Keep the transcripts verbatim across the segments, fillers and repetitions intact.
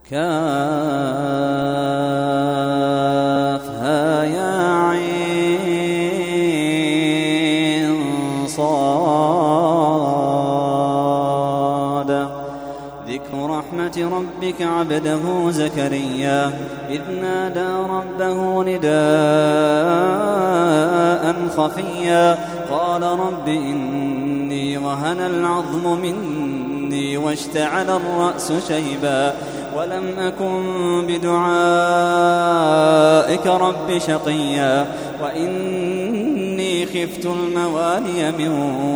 كافها يا عين صاد. ذكر رحمة ربك عبده زكريا إذ نادى ربه نداء خفيا قال رب إني وهن العظم مني واشتعل الرأس شيبا ولم أكن بدعائك رب شقيا وإني خفت الموالي من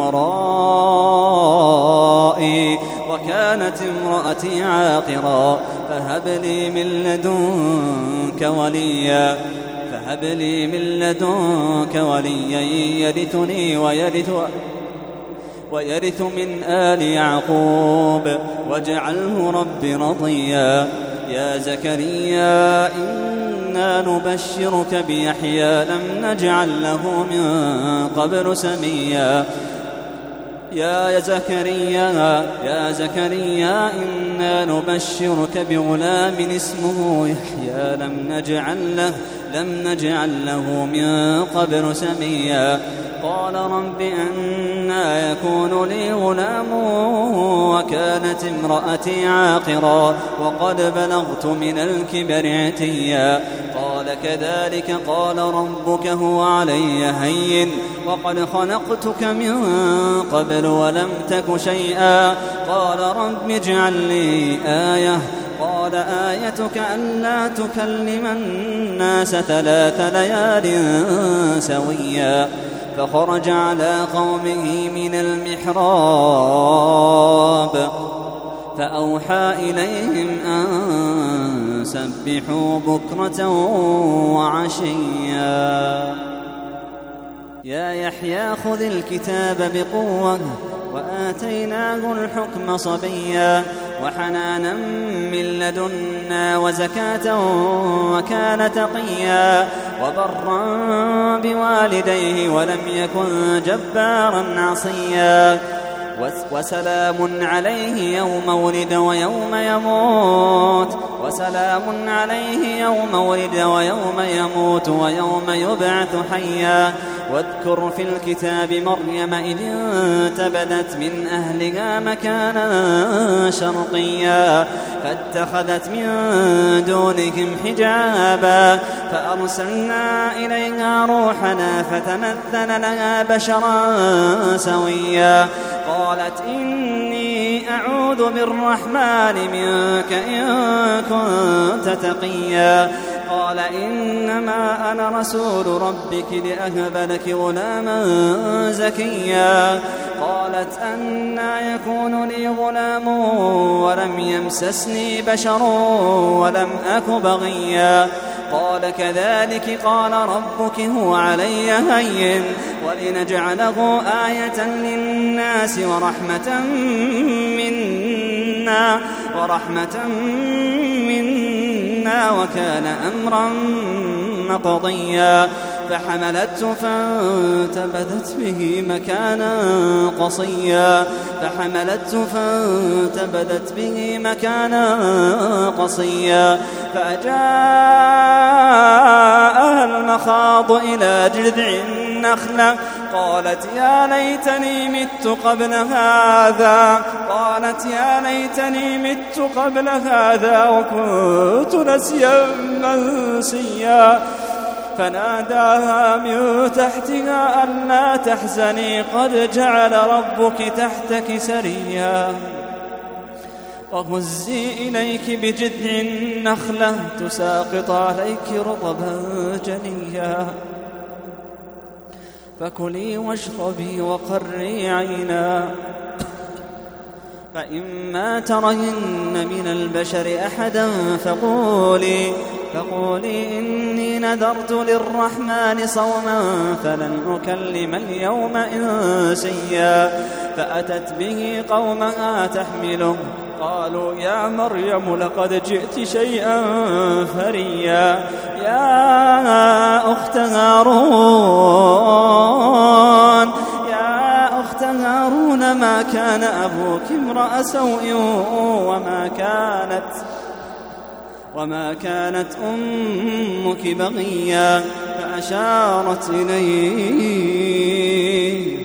ورائي وكانت امرأتي عاقرا فهب لي من لدنك وليا فهب لي من لدنك وليا يرثني ويرث ويرث من آل يعقوب واجعله رب رضيا. يا زكريا إنا نبشرك بيحيى لم نجعل له من قبل سميا. يا زكريا يا زكريا إنا نبشرك بغلام اسمه يحيى لم نجعل له لم نجعل له من قبل سميا. قال رب أنى يكون لي غلام وكانت امرأتي عاقرا وقد بلغت من الكبر عتيا. قال كذلك قال ربك هو علي هين وقد خلقتك من قبل ولم تك شيئا. قال رب اجعل لي آية قال آيتك ألا تكلم الناس ثلاث ليال سويا. فخرج على قومه من المحراب فأوحى إليهم أن سبحوا بكرة وعشيا. يا يحيى خذ الكتاب بقوة وآتيناه الحكم صبيا وحنانا من لدنا وزكاة وكان تقيا وبرا بوالديه ولم يكن جبارا عصيا. وسلام عليه يوم ولد ويوم يموت وسلام عليه يوم ولد ويوم يموت ويوم يبعث حيا. واذكر في الكتاب مريم إذ انتبذت من أهلها مكانا شرقيا فاتخذت من دونهم حجابا فأرسلنا إليها روحنا فتمثل لها بشرا سويا. قالت إني أعوذ بالرحمن منك إن كنت تقيا. قال إنما أنا رسول ربك لأهب لك غلاما زكيا. قالت أنى يكون لي غلام ولم يمسسني بشر ولم أك بغيا. قال كذلك قال ربك هو علي هين ولنجعله آية للناس ورحمة منا ورحمة منا وكان أمرا مقضيا. فحملته فانتبذت به مكانا قصيا فحملته فانتبذت به مكانا قصيا فأجاءها المخاض إلى جذع النخلة قالت يا ليتني مت قبل هذا قالت يا ليتني مت قبل هذا وكنت نسيا منسيا. فناداها من تحتها ألا تحزني قد جعل ربك تحتك سريا. وهزي إليك بجذع النخلة تساقط عليك رطبا جنيا. فكلي واشربي وقري عينا فإما ترين من البشر أحدا فقولي فقولي إني نذرت للرحمن صوما فلن أكلم اليوم إنسيا. فأتت به قومها تحمله قالوا يا مريم لقد جئت شيئا فريا. يا أخت هارون يا أخت هارون ما ما كان أبوك امرأ سوء وما كانت وما كانت أمك بغيا فأشارت إليه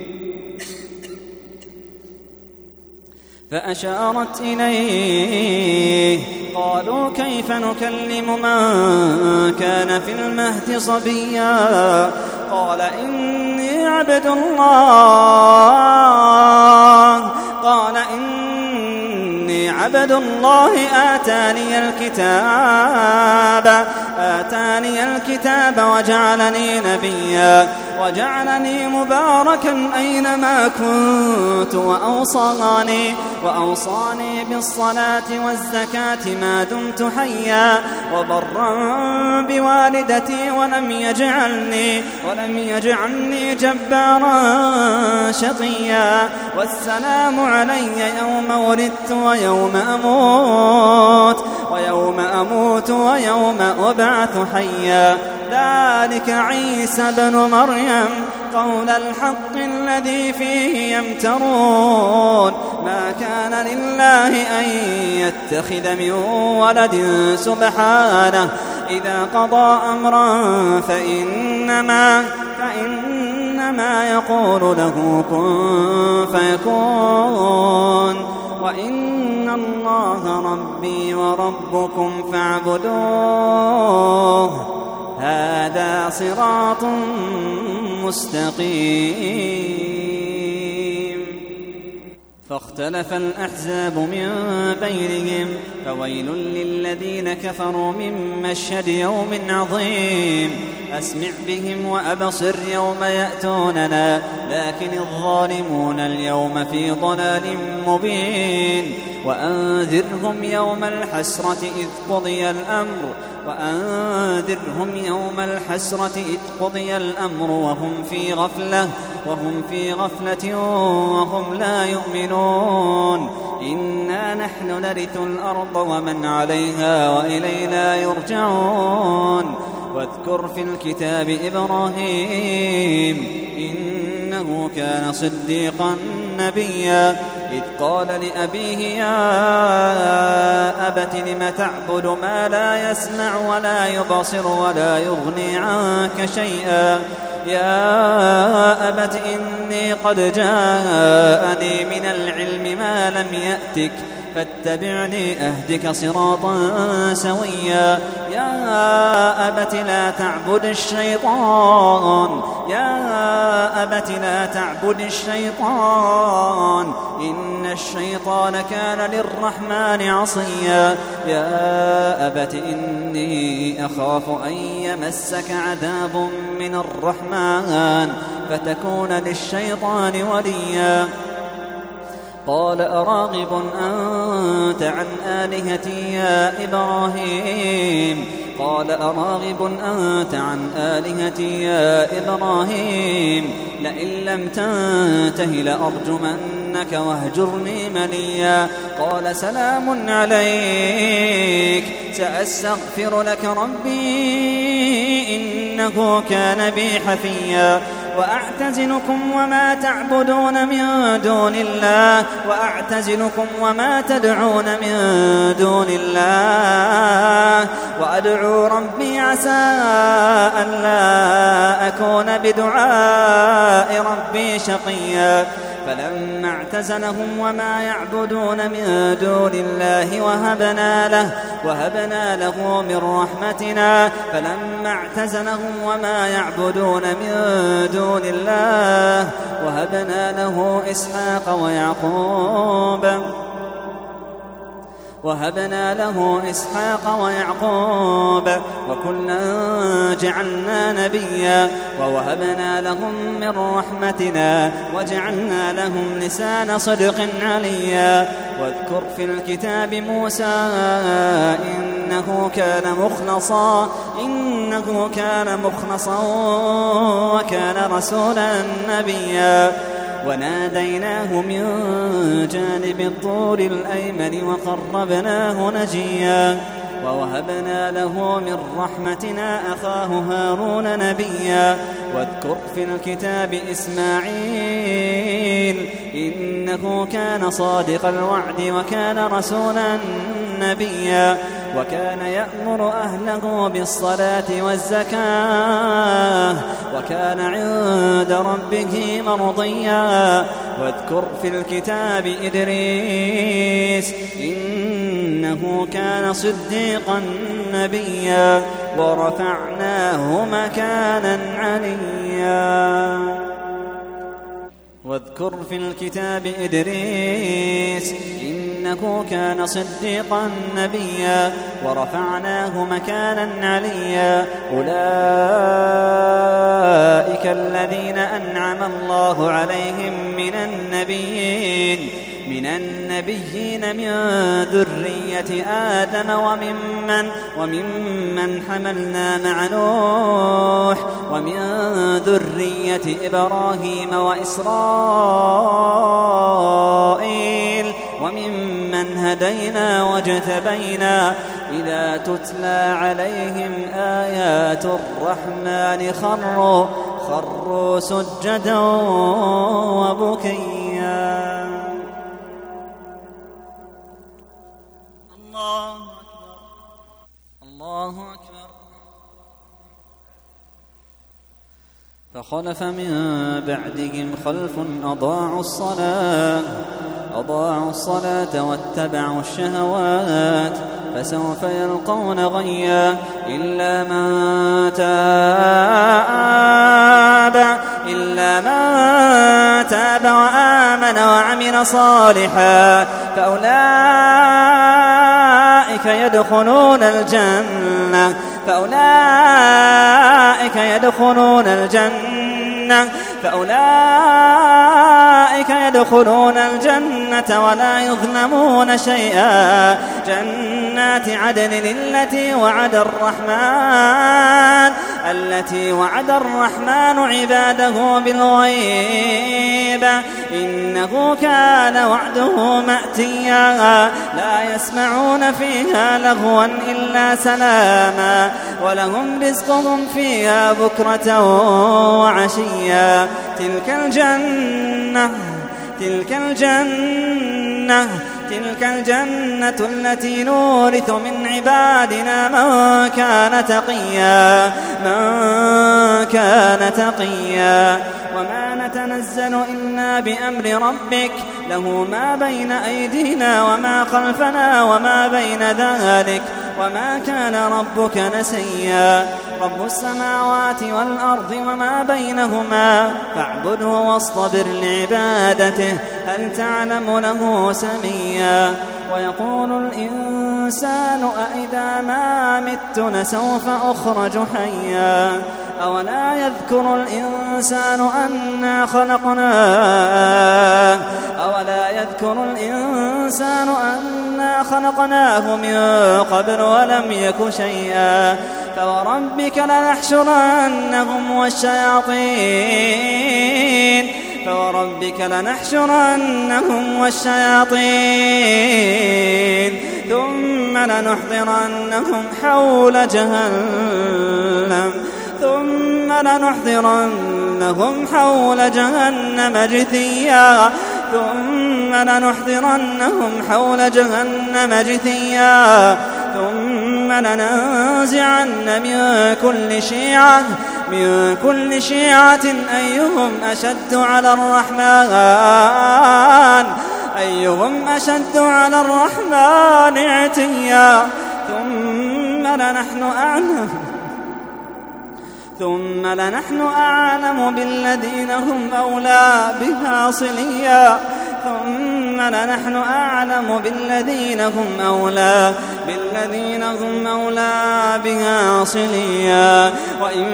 فأشارت إليه قالوا كيف نكلم من كان في المهد صبيا قال إني عبد الله قال إني عبد الله آتاني الكتاب آتاني الكتاب وجعلني نبيا وجعلني مباركا أينما كنت وأوصاني وأوصاني بالصلاة والزكاة ما دمت حيا وبرا بوالدتي ولم يجعلني ولم يجعلني جبارا شقيا والسلام علي يوم ولدت ويوم أموت ويوم أموت ويوم أبعث حيا ذلك عيسى بن مريم قول الحق الذي فيه يمترون ما كان لله أن يتخذ من ولد سبحانه إذا قضى أمرا فإنما فإنما يقول له كن فيكون وإن الله ربي وربكم فاعبدوه هذا صراط مستقيم فاختلف الأحزاب من بينهم فويل للذين كفروا من مشهد يوم عظيم أسمع بهم وأبصر يوم يأتوننا لكن الظالمون اليوم في ضلال مبين وأنذرهم يوم الحسرة إذ قضي الأمر وأنذرهم يوم الحسرة إذ قضي الأمر وهم في غفلة وهم في غفلة وهم لا يؤمنون إنا نحن نرث الأرض ومن عليها وإلينا يرجعون واذكر في الكتاب إبراهيم إنه كان صديقا نبيا إذ قال لأبيه يا أبت لم تعبد ما لا يسمع ولا يبصر ولا يغني عنك شيئا يا أبت إني قد جاءني من العلم ما لم يأتك فاتبعني أهدك صراطا سويا يا أبت لا تعبد الشيطان يا أبت لا تعبد الشيطان إن الشيطان كان للرحمن عصيا يا أبت إني أخاف أن يمسك عذاب من الرحمن فتكون للشيطان وليا قال أراغب أنت عن آلهتي يا إبراهيم قال أراغب أنت عن آلهتي يا إبراهيم لئن لم تنته لأرجمنك واهجرني مليا قال سلام عليك سأستغفر لك ربي إنه كان بي حفيا وأعتزلكم وما تعبدون من دون الله وأعتزلكم وما تدعون من دون الله وأدعو ربي عسى ألا أكون بدعاء ربي شقيا فلما اعتزلهم وما يعبدون من دون الله وهبنا له وهبنا له من رحمتنا فلما اعتزلهم وما يعبدون من دون الله وهبنا له إسحاق ويعقوب وهبنا له إسحاق ويعقوب وكلا جعلنا نبيا ووهبنا لهم من رحمتنا وجعلنا لهم لسان صدق عليا واذكر في الكتاب موسى إنه كان مخلصا إنه كان مخلصا وكان رسولا نبيا وناديناه من جانب الطور الأيمن وقربناه نجيا ووهبنا له من رحمتنا أخاه هارون نبيا واذكر في الكتاب إسماعيل إنه كان صادق الوعد وكان رسولا نبيا وكان يأمر أهله بالصلاة والزكاة وكان عند ربه مرضيا واذكر في الكتاب إدريس إنه كان صديقا نبيا ورفعناه مكانا عليا واذكر في الكتاب إدريس إنه كان صديقا نبيا ورفعناه مكانا عليا أولئك الذين أنعم الله عليهم من النبيين من النبيين من ذرية آدم وممن, وممن حملنا مع نوح ومن ذرية إبراهيم وإسرائيل وممن هدينا واجتبينا إذا تتلى عليهم آيات الرحمن خروا, خروا سجدا وبكيا. الله أكبر الله أكبر. فخلف من بعدهم خلف أضاعوا الصلاة أضاعوا الصلاة واتبعوا الشهوات فسوف يلقون غيا إلا من تاب إلا من تاب وآمن وعمل صالحا فأولئك يدخلون الجنة فأولئك يدخلون الجنة فأولئك يدخلون الجنة ولا يظلمون شيئا جنات عدن التي وعد الرحمن التي وعد الرحمن عباده بالغيب إنه كان وعده مأتيا لا يسمعون فيها لغوا إلا سلاما ولهم رزقهم فيها بكرة وعشيا تلك الجنة تلك الجنة تلك الجنة التي نورث من عبادنا من كان تقيا من كان تقيا وما نتنزل إلا بأمر ربك له ما بين أيدينا وما خلفنا وما بين ذلك وما كان ربك نسيا رب السماوات والأرض وما بينهما فاعبده واصطبر لعبادته هل تعلم له سميا ويقول الإنسان أإذا ما مت لسوف أخرج حيا أولا يذكر الإنسان أنا خلقناه أولا يذكر الإنسان أنا خلقناه من قبل ولم يك شيئا فوربك لنحشرنهم والشياطين فوربك لنحشرنهم والشياطين ثم لنحضرنهم حول جهنم ثم لنحضرنهم حول جهنم جثيا ثم لنحضرنهم حول جهنم جثيا ثم لننزعن من كل شيعة من كل شيعة أيهم أشد على الرحمن أيهم أشد على الرحمن عتيا ثم لنحن أعلم ثم لنحن أعلم بالذين هم أولى بها صليا ثم لنحن أعلم بالذين هم أولى بالذين هم أولى بها صليا وإن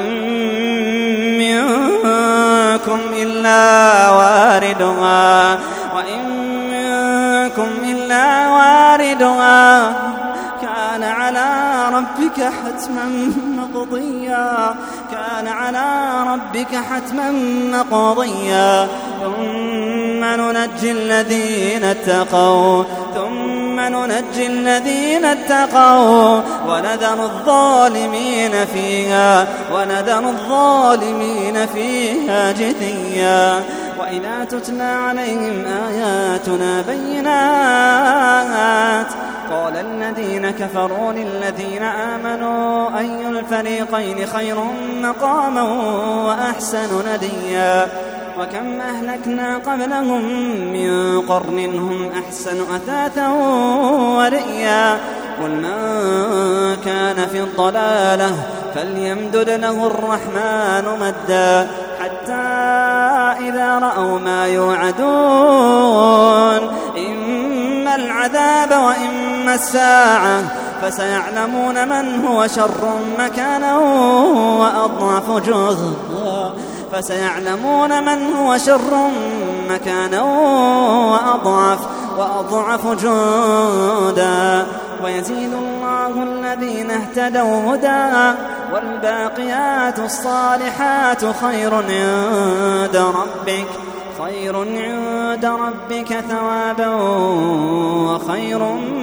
منكم إلا واردها وإن منكم إلا واردها كان على ربك حتما مقضيا كان على ربك حتما مقضيا ثم ننجي الذين اتقوا ثم ننجي الذين اتقوا ونذر الظالمين فيها ونذر الظالمين فيها جثيا وإذا تتلى عليهم آياتنا بينات قال الذين كفروا للذين آمنوا أي الفريقين خير مقاما وأحسن نديا وكم أهلكنا قبلهم من قرن هم أحسن أثاثا ورئيا قل من كان في الضلالة فليمدد له الرحمن مدا حتى إذا رأوا ما يوعدون إما العذاب وإما الساعة فسيعلمون من هو شر مكانا وأضعف جهدا فسيعلمون من هو شر مكانا وأضعف وأضعف جندا ويزيد الله الذين اهتدوا هدى والباقيات الصالحات خير عند ربك خير عند ربك ثوابا وخير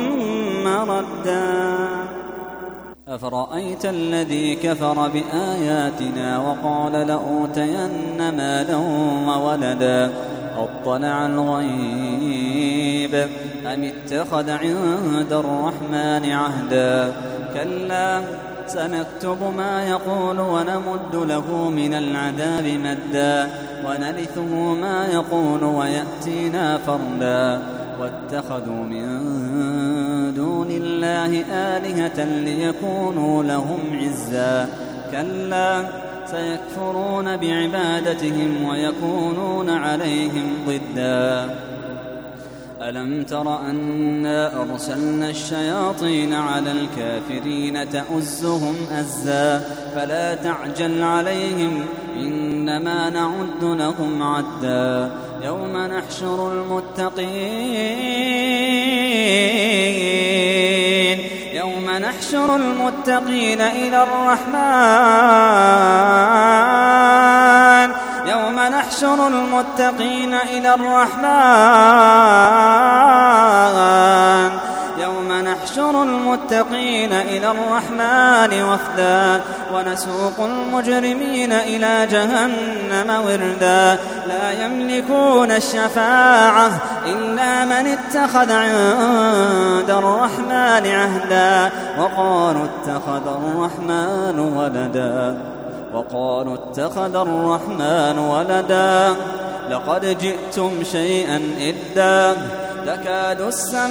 مردا أفرأيت الذي كفر بآياتنا وقال لأوتين مالا وولدا أطلع الغيب أم اتخذ عند الرحمن عهدا كلا سنكتب ما يقول ونمد له من العذاب مدا ونرثه ما يقول ويأتينا فردا واتخذوا من دون الله آلهة ليكونوا لهم عزا كلا سيكفرون بعبادتهم ويكونون عليهم ضدا ألم تر أنا أرسلنا الشياطين على الكافرين تؤزهم أزا فلا تعجل عليهم إنما نعد لهم عدا يوم نحشر المتقين يوم نحشر المتقين إلى الرحمن يوم نحشر المتقين إلى الرحمن يوم نحشر المتقين إلى الرحمن وفدا ونسوق المجرمين إلى جهنم وردا لا يملكون الشفاعة إلا من اتخذ عند الرحمن عهدا وقالوا اتخذ الرحمن ولدا وقالوا اتخذ الرحمن ولدا لقد جئتم شيئا إدا تكاد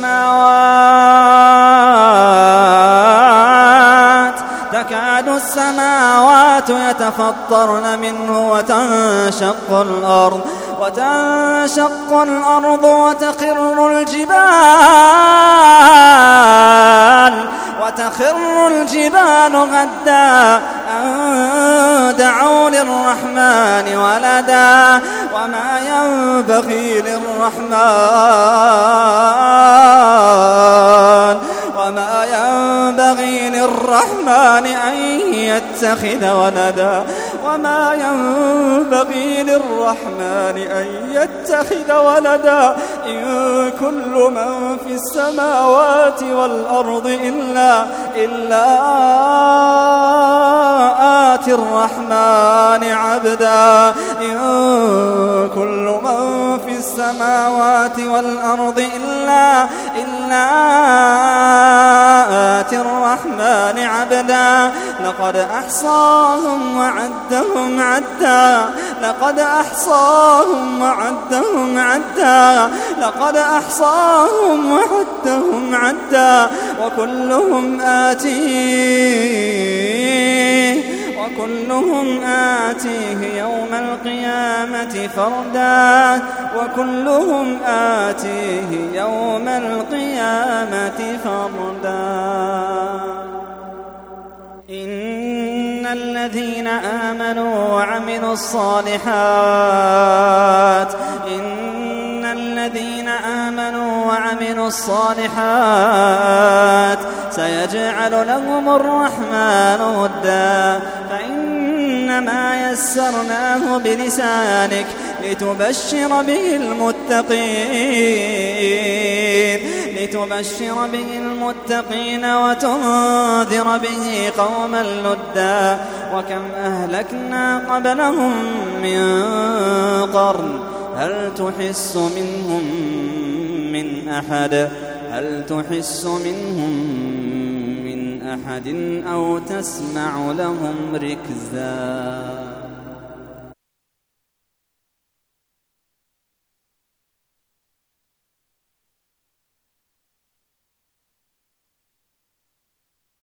السماوات تكاد السماوات يتفطرن منه وتنشق الأرض وتنشق الأرض وتخر الجبال وتخر الجبال غدا أن دعوا للرحمن ولدا وما ينبغي للرحمن وما ينبغي للرحمن أن يتخذ ولدا وما ينبغي للرحمن أن يتخذ ولدا إن كل من في السماوات والأرض إلا إلا آتي الرحمن عبدا إن كل من في السماوات والأرض إلا إلا آتي الرحمن عبدا لقد أحصاهم وعدهم عدا لقد أحصاهم وعدهم عدا لقد أحصاهم وعدهم عدا وكلهم آتيه وكلهم آتيه يوم القيامة فردا وكلهم آتيه يوم القيامة فردا إن الذين آمنوا وعملوا الصالحات إن الذين آمنوا وعملوا الصالحات سيجعل لهم الرحمن ودا فإنما يسرناه بلسانك لتبشر به المتقين لتبشر به المتقين وتنذر به قوما لدا وكم أهلكنا قبلهم من قرن هل تحس منهم من أحد هل تحس منهم من أحد أو تسمع لهم ركزا